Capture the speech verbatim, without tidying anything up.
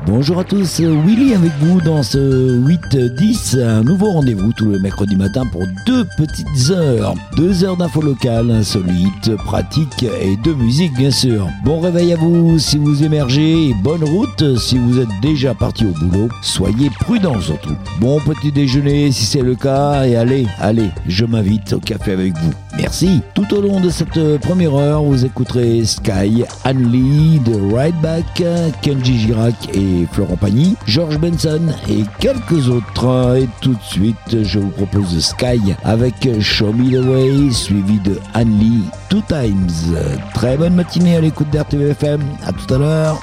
Bonjour à tous, Willy avec vous dans ce huit dix, un nouveau rendez-vous tous les mercredis matin pour deux petites heures. Deux heures d'infos locales, insolites, pratiques et de musique bien sûr. Bon réveil à vous si vous émergez et bonne route si vous êtes déjà parti au boulot. Soyez prudents surtout. Bon petit déjeuner si c'est le cas et allez, allez, je m'invite au café avec vous. Merci. Tout au long de cette première heure, vous écouterez Sky, Anne Lee, The Right Back, Kenji Girac et Florent Pagny, George Benson et quelques autres. Et tout de suite, je vous propose Sky avec Show Me The Way, suivi de Anne Lee, Two Times. Très bonne matinée à l'écoute d'R T V F M. À tout à l'heure.